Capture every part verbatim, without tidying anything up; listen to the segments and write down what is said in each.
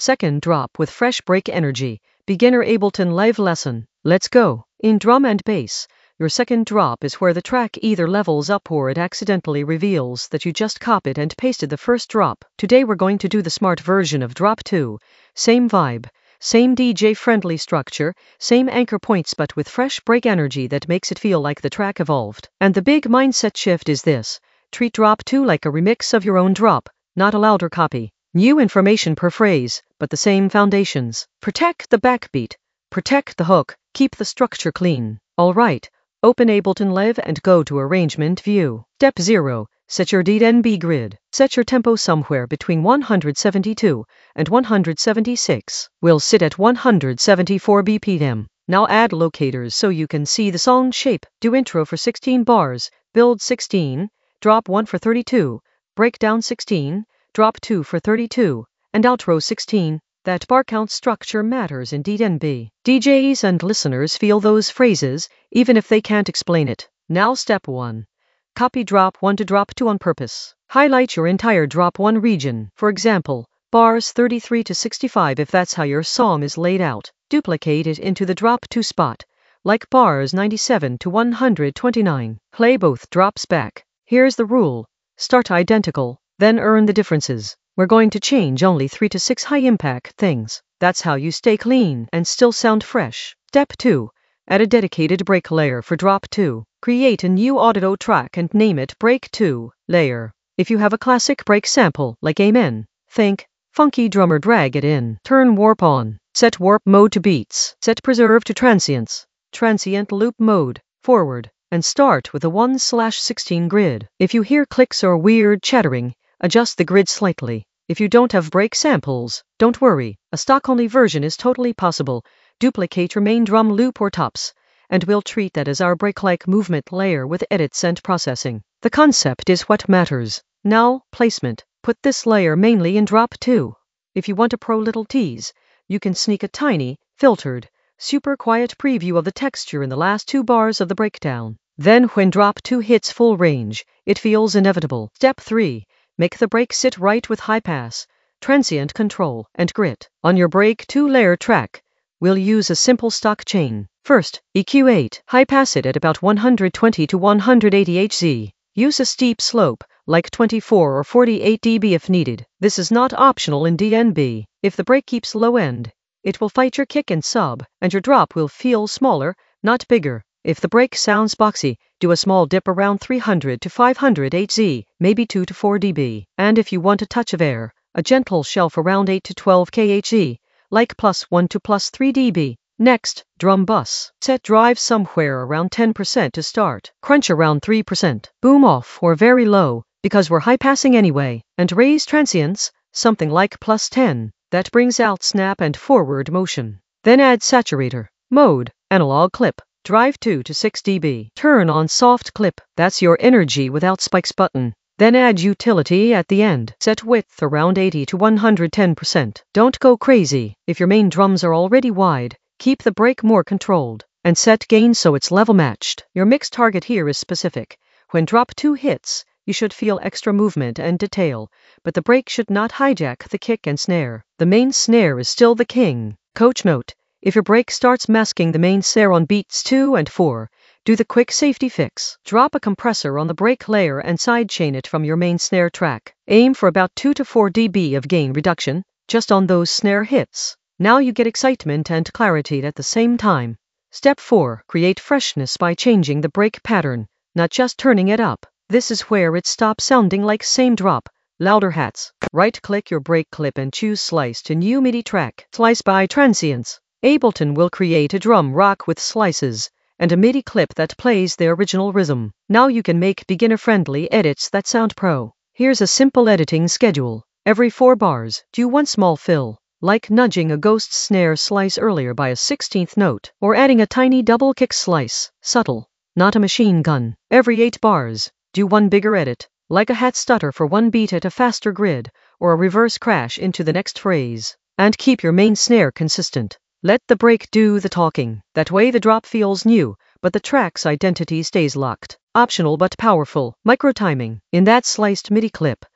Second drop with fresh break energy. Beginner Ableton live lesson. Let's go. In drum and bass, your second drop is where the track either levels up or it accidentally reveals that you just copied and pasted the first drop. Today we're going to do the smart version of drop two. Same vibe, same D J-friendly structure, same anchor points but with fresh break energy that makes it feel like the track evolved. And the big mindset shift is this. Treat drop two like a remix of your own drop, not a louder copy. New information per phrase, but the same foundations. Protect the backbeat. Protect the hook. Keep the structure clean. Alright, open Ableton Live and go to Arrangement View. Step zero. Set your D N B grid. Set your tempo somewhere between one hundred seventy-two and one hundred seventy-six. We'll sit at one hundred seventy-four B P M. Now add locators so you can see the song shape. Do intro for sixteen bars, build sixteen, drop one for thirty-two, breakdown sixteen, drop two for thirty-two, and outro sixteen. That bar count structure matters in D N B. D Js and listeners feel those phrases, even if they can't explain it. Now step one. Copy drop one to drop two on purpose. Highlight your entire drop one region. For example, bars thirty-three to sixty-five if that's how your song is laid out. Duplicate it into the drop two spot, like bars ninety-seven to one hundred twenty-nine. Play both drops back. Here's the rule. Start identical, then earn the differences. We're going to change only three to six high-impact things. That's how you stay clean and still sound fresh. Step two. Add a dedicated break layer for drop two. Create a new audio track and name it Break two layer. If you have a classic break sample, like Amen, think funky drummer, drag it in. Turn warp on. Set warp mode to beats. Set preserve to transients. Transient loop mode, forward. And start with a one slash sixteen grid. If you hear clicks or weird chattering, adjust the grid slightly. If you don't have break samples, don't worry. A stock-only version is totally possible. Duplicate your main drum loop or tops, and we'll treat that as our break-like movement layer with edits and processing. The concept is what matters. Now, placement. Put this layer mainly in drop two. If you want a pro little tease, you can sneak a tiny, filtered, super quiet preview of the texture in the last two bars of the breakdown. Then when drop two hits full range, it feels inevitable. Step three. Make the break sit right with high pass, transient control, and grit. On your break two layer track, we'll use a simple stock chain. First, E Q eight. High pass it at about one hundred twenty to one hundred eighty hertz. Use a steep slope, like twenty-four or forty-eight decibels if needed. This is not optional in D N B. If the break keeps low end, it will fight your kick and sub, and your drop will feel smaller, not bigger. If the break sounds boxy, do a small dip around three hundred to five hundred hertz, maybe two to four decibels. And if you want a touch of air, a gentle shelf around eight to twelve kilohertz, like plus one to plus three decibels. Next, drum bus. Set drive somewhere around ten percent to start. Crunch around three percent. Boom off or very low, because we're high passing anyway. And raise transients, something like plus ten. That brings out snap and forward motion. Then add saturator. Mode, analog clip. Drive two to six decibels. Turn on soft clip. That's your energy without spikes button. Then add utility at the end. Set width around eighty to one hundred ten percent. Don't go crazy. If your main drums are already wide, keep the break more controlled. And set gain so it's level matched. Your mix target here is specific. When drop two hits, you should feel extra movement and detail, but the break should not hijack the kick and snare. The main snare is still the king. Coach note. If your break starts masking the main snare on beats two and four, do the quick safety fix. Drop a compressor on the break layer and sidechain it from your main snare track. Aim for about two to four decibels of gain reduction, just on those snare hits. Now you get excitement and clarity at the same time. Step four. Create freshness by changing the break pattern, not just turning it up. This is where it stops sounding like same drop. Louder hats. Right-click your break clip and choose Slice to new MIDI track. Slice by transients. Ableton will create a drum rock with slices, and a MIDI clip that plays the original rhythm. Now you can make beginner-friendly edits that sound pro. Here's a simple editing schedule. Every four bars, do one small fill, like nudging a ghost snare slice earlier by a sixteenth note, or adding a tiny double kick slice, subtle, not a machine gun. Every eight bars, do one bigger edit, like a hat stutter for one beat at a faster grid, or a reverse crash into the next phrase. And keep your main snare consistent. Let the break do the talking. That way the drop feels new, but the track's identity stays locked. Optional but powerful. Micro timing. In that sliced MIDI clip,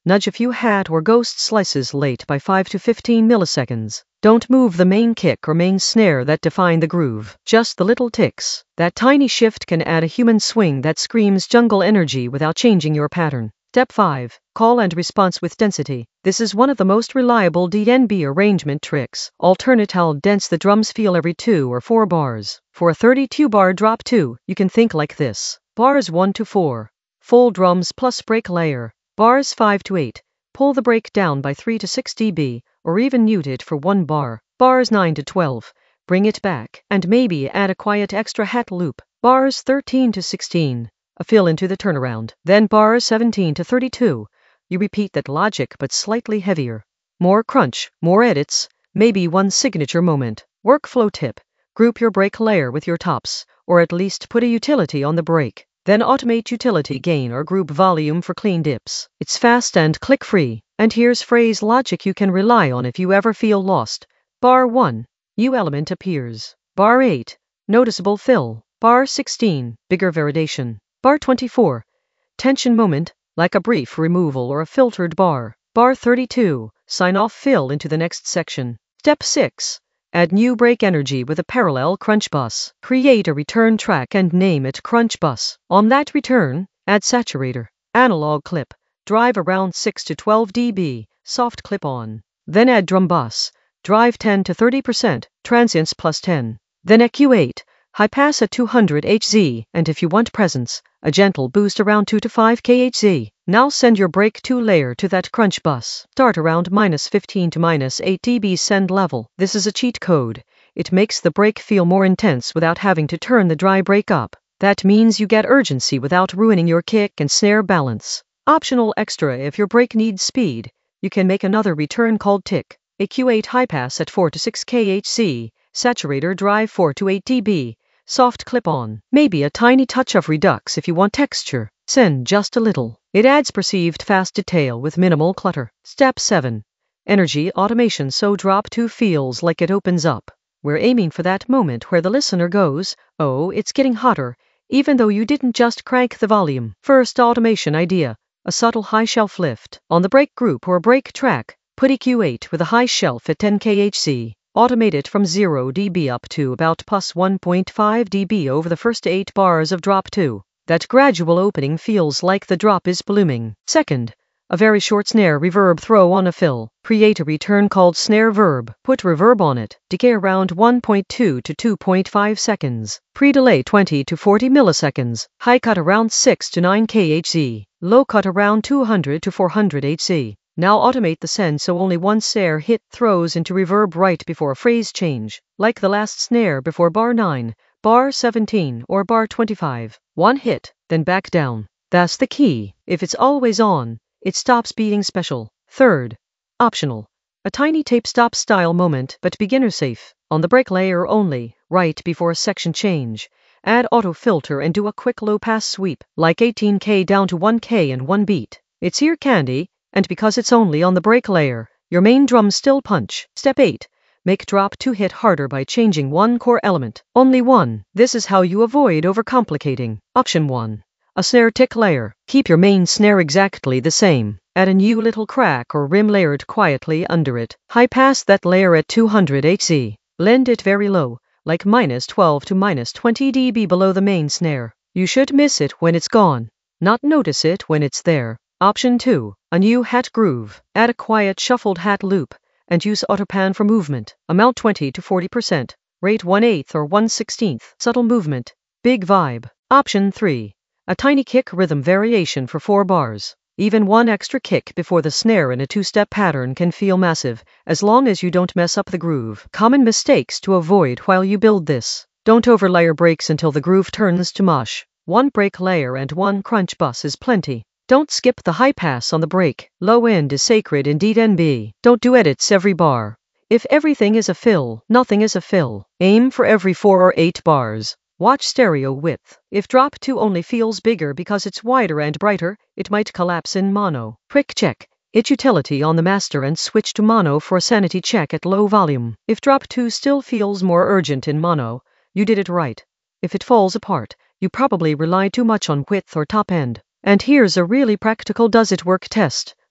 Nudge a few hat or ghost slices late by five to fifteen milliseconds. Don't move the main kick or main snare that define the groove, just the little ticks. That tiny shift can add a human swing that screams jungle energy without changing your pattern. Step five. Call and response with density. This is one of the most reliable D N B arrangement tricks. Alternate how dense the drums feel every two or four bars. For a thirty-two bar drop two, you can think like this. Bars one to four. Full drums plus break layer. Bars five to eight. Pull the break down by three to six decibels, or even mute it for one bar. Bars nine to twelve. Bring it back, and maybe add a quiet extra hat loop. Bars thirteen to sixteen. A fill into the turnaround. Then bars seventeen to thirty-two. You repeat that logic but slightly heavier. More crunch, more edits, maybe one signature moment. Workflow tip. Group your break layer with your tops, or at least put a utility on the break. Then automate utility gain or group volume for clean dips. It's fast and click-free. And here's phrase logic you can rely on if you ever feel lost. Bar one. New element appears. Bar eight. Noticeable fill. Bar sixteen. Bigger variation. Bar twenty-four. Tension moment, like a brief removal or a filtered bar. Bar thirty-two. Sign off fill into the next section. Step six. Add new break energy with a parallel crunch bus. Create a return track and name it crunch bus. On that return, add saturator. Analog clip. Drive around six to twelve decibels. Soft clip on. Then add drum bus. Drive ten to thirty percent. Transients plus ten. Then E Q eight. High pass at two hundred hertz, and if you want presence, a gentle boost around two to five kilohertz. Now send your break two layer to that crunch bus. Start around minus fifteen to minus eight decibels send level. This is a cheat code. It makes the break feel more intense without having to turn the dry break up. That means you get urgency without ruining your kick and snare balance. Optional extra if your break needs speed. You can make another return called tick. E Q eight high pass at four to six kilohertz. Saturator drive four to eight decibels. Soft clip on. Maybe a tiny touch of redux if you want texture. Send just a little. It adds perceived fast detail with minimal clutter. Step seven. Energy automation so drop two feels like it opens up. We're aiming for that moment where the listener goes, oh, it's getting hotter, even though you didn't just crank the volume. First automation idea. A subtle high shelf lift. On the break group or break track, put E Q eight with a high shelf at ten kilohertz. Automate it from zero decibels up to about plus one point five decibels over the first eight bars of drop two. That gradual opening feels like the drop is blooming. Second, a very short snare reverb throw on a fill. Create a return called snare verb. Put reverb on it. Decay around one point two to two point five seconds. Pre-delay twenty to forty milliseconds. High cut around six to nine kilohertz. Low cut around two hundred to four hundred hertz. Now automate the send so only one snare hit throws into reverb right before a phrase change, like the last snare before bar nine, bar seventeen, or bar twenty-five. One hit, then back down. That's the key. If it's always on, it stops being special. Third, optional. A tiny tape stop style moment, but beginner safe. On the break layer only, right before a section change. Add auto filter and do a quick low pass sweep, like eighteen K down to one K in one beat. It's ear candy. And because it's only on the break layer, your main drums still punch. Step eight. Make drop two hit harder by changing one core element. Only one. This is how you avoid overcomplicating. Option one. A snare tick layer. Keep your main snare exactly the same. Add a new little crack or rim layered quietly under it. High pass that layer at two hundred hertz. Blend it very low, like minus twelve to minus twenty decibels below the main snare. You should miss it when it's gone, not notice it when it's there. Option two. A new hat groove. Add a quiet shuffled hat loop, and use autopan for movement. Amount twenty to forty percent. Rate one eighth or one sixteenth. Subtle movement. Big vibe. Option three. A tiny kick rhythm variation for four bars. Even one extra kick before the snare in a two-step pattern can feel massive, as long as you don't mess up the groove. Common mistakes to avoid while you build this. Don't overlayer breaks until the groove turns to mush. One break layer and one crunch bus is plenty. Don't skip the high pass on the break. Low end is sacred in D N B. Don't do edits every bar. If everything is a fill, nothing is a fill. Aim for every four or eight bars. Watch stereo width. If drop two only feels bigger because it's wider and brighter, it might collapse in mono. Quick check. Hit utility on the master and switch to mono for a sanity check at low volume. If drop two still feels more urgent in mono, you did it right. If it falls apart, you probably rely too much on width or top end. And here's a really practical does it work test.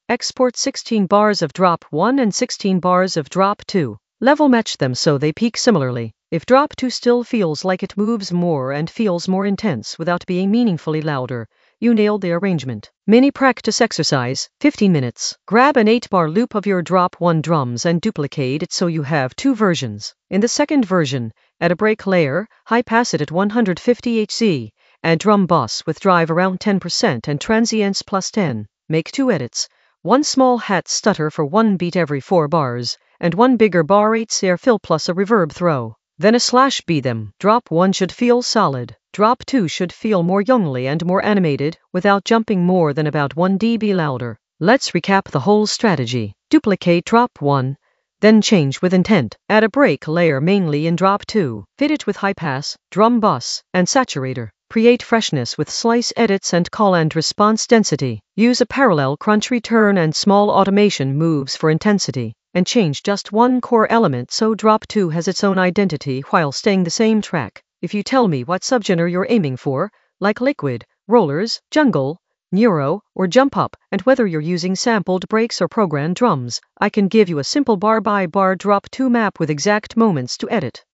Export sixteen bars of drop one and sixteen bars of drop two. Level match them so they peak similarly. If drop two still feels like it moves more and feels more intense without being meaningfully louder, you nailed the arrangement. Mini practice exercise, fifteen minutes. Grab an eight bar loop of your drop one drums and duplicate it so you have two versions. In the second version, add a break layer, high pass it at one hundred fifty hertz, add drum boss with drive around ten percent and transients plus ten. Make two edits. One small hat stutter for one beat every four bars, and one bigger bar eight snare fill plus a reverb throw. Then a slash B them. Drop one should feel solid. Drop two should feel more youngly and more animated, without jumping more than about one decibel louder. Let's recap the whole strategy. Duplicate drop one, then change with intent. Add a break layer mainly in drop two. Fit it with high pass, drum boss, and saturator. Create freshness with slice edits and call and response density. Use a parallel crunch return and small automation moves for intensity. And change just one core element so drop two has its own identity while staying the same track. If you tell me what subgenre you're aiming for, like liquid, rollers, jungle, neuro, or jump up, and whether you're using sampled breaks or programmed drums, I can give you a simple bar by bar drop two map with exact moments to edit.